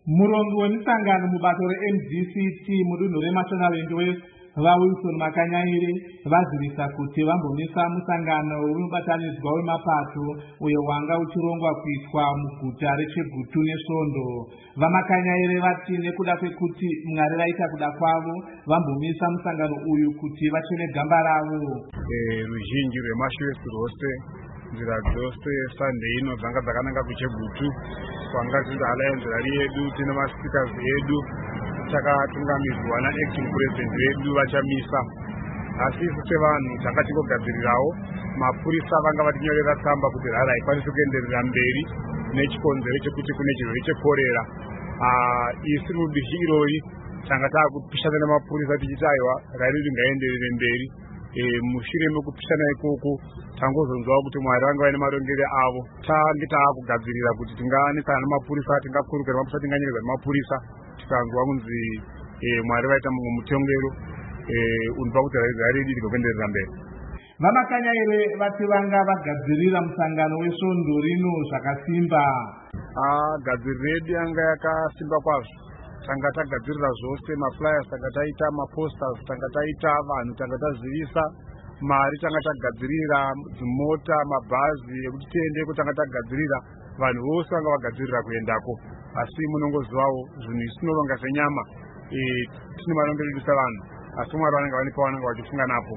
Murongo wemisangano mubato reMDCT mudunhu reMashonaland West vaWilson Makanyaire vazivisa kuti vambomisa musangano unobatanidzwa wemapato uyo wanga uchirongwa kuitwa muguta reChegutu neSvondo. VaMakanyaire vati nekuda kwekuti Mwari vaita kuda kwavo vambomisa musangano uyu kuti vachene gamba ravo. Ruzhinji rweMashonaland rwose nzira dzose Sunday ino dzanga dzakananga kuChegutu kwanga tiri alliance rari yedu tine maspeakers edu takatungamidzwa naacting president vedu vachamisa. Asi isu sevanhu takatingogadzirirawo mapurisa vanga vatinyorera tsamba kuti rara haikwanisi kuenderera mberi nechikonzero chekuti kune chirwere chekorera. Isi rudishi irori tanga taakupishana nemapurisa tichiti aiwa rari ringaenderere mberi. Mushure mekupishana ikoko tangozonzwawo kuti Mwari vanga vaine marongere avo. Tange taakugadzirira kuti tingaanetsana nemapurisa, tingakurukira mapurisa, tinganyeregwa nemapurisa tikanzwa kunzi Mwari vaita mumwe mutongero unopa kuti rari rigokuenderera mberi. VaMakanyaire vati vanga vagadzirira musangano weSvondo rino zvakasimba. Gadziriro yedu yanga yakasimba kwazvo. Tanga tagadzirira zvose, maflyers tanga taita, maposters tanga taita, vanhu tanga tazivisa, mari tanga tagadzirira, dzimota, mabhazi ekuti tiendeko tanga tagadzirira, vanhu vose vanga vagadzirira kuendako. Asi munongozivawo zvinhu isinoronga senyama, tine marongero edu savanhu, asi Mwari vanenge vane pavanenge vachifunga napo.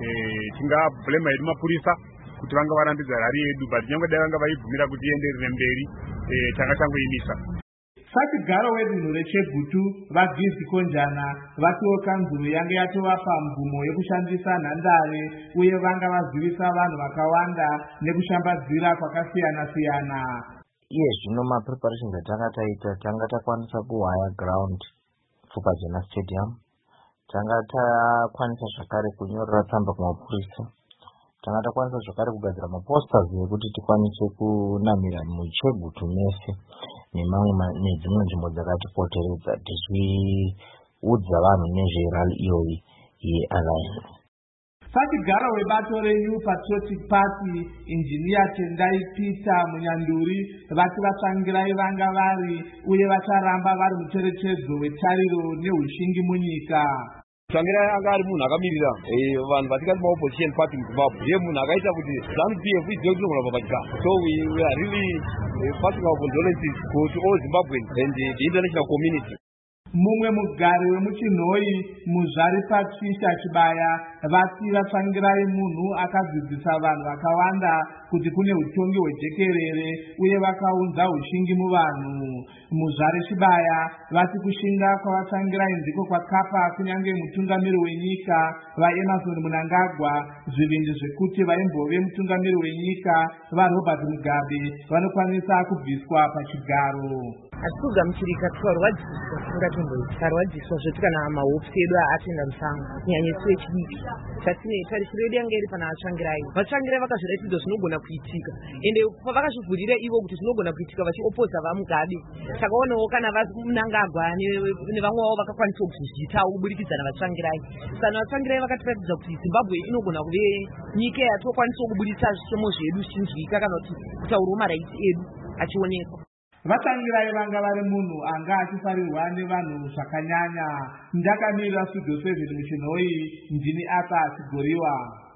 Tingablema hedu mapurisa kuti vanga varambidza rari yedu, but nyangwe dai vanga vaibvumira kuti ienderere mberi, tanga tangoimisa. Sachigaro wedunhu reChegutu vaGizi Konjana vatiwo kanzuro yange yatovapa mvumo yekushandisa nhandare uye vanga vazivisa vanhu vakawanda nekushambadzira kwakasiyana-siyana. Iye zvino mapreparations atanga taita, tanga takwanisa kuhaya ground Pfupadzena Stadium, tanga takwanisa zvakare kunyorera tsamba kumapurisa, tanga takwanisa zvakare kugadzira maposters ekuti tikwanise kunamira muChegutu mese nedzimwe nzvimbo dzakatipoteredza tichiudza vanhu nezverali iyoyi yealliance. Sachigaro webato reNew Patriotic Party Engineer Tendai Peter Munyanduri vati vatsvangirai vanga vari uye vacharamba vari mucherechedzo wetariro neushingi munyika. Tsvangirai anga ari munhu akamirira vanhu vatingati maopposition party muZimbabwe. Ndiye munhu akaita kuti ZANU-PF idziwe kuti tinogona pachigaro. So we are really passing our condolences to all Zimbabweans and the international community. Mumwe mugari wemuChinhoi Muzvari Patricia Chibaya vati vatsvangirai munhu akadzidzisa vanhu vakawanda kuti kune utongi hwejekerere uye vakaunza ushingi muvanhu. Muzvari Chibaya vati kushinga kwavatsvangirai ndiko kwakapa kunyange mutungamiri wenyika vaEmerson Mnangagwa zvivindi zvekuti vaimbove mutungamiri wenyika vaRobert Mugabe vanokwanisa kubviswa pachigaro. Asikugamuchirika twarwadziswa tingatombotarwadziswa zvekuti kana mahofisi edu atenda musango kunyanya isu vechidiki tarisiro yedu yanga iri pana vatsvangirai vakazviratidza zvinogona kuitika ende pavakazvivhurira ivo kuti zvinogona kuitika vachiopoza vaMugabe takaonawo kana Mnangagwa nevamwe vavo vakakwanisawo kuzviitawo kuburikidza navatsvangirai. Saka vatsvangirai vakatiratidza kuti Zimbabwe inogona kuve nyika yatokwanisawo kubudisa zvishemo zvedu zvichinzwika kana kuti kutaurawo maraiti edu achionekwa. Vatsangirai vanga vari munhu anga achifarirwa nevanhu zvakanyanya. Ndakamirira Studio 7 muChinhoi, ndini apa Chigoriwa.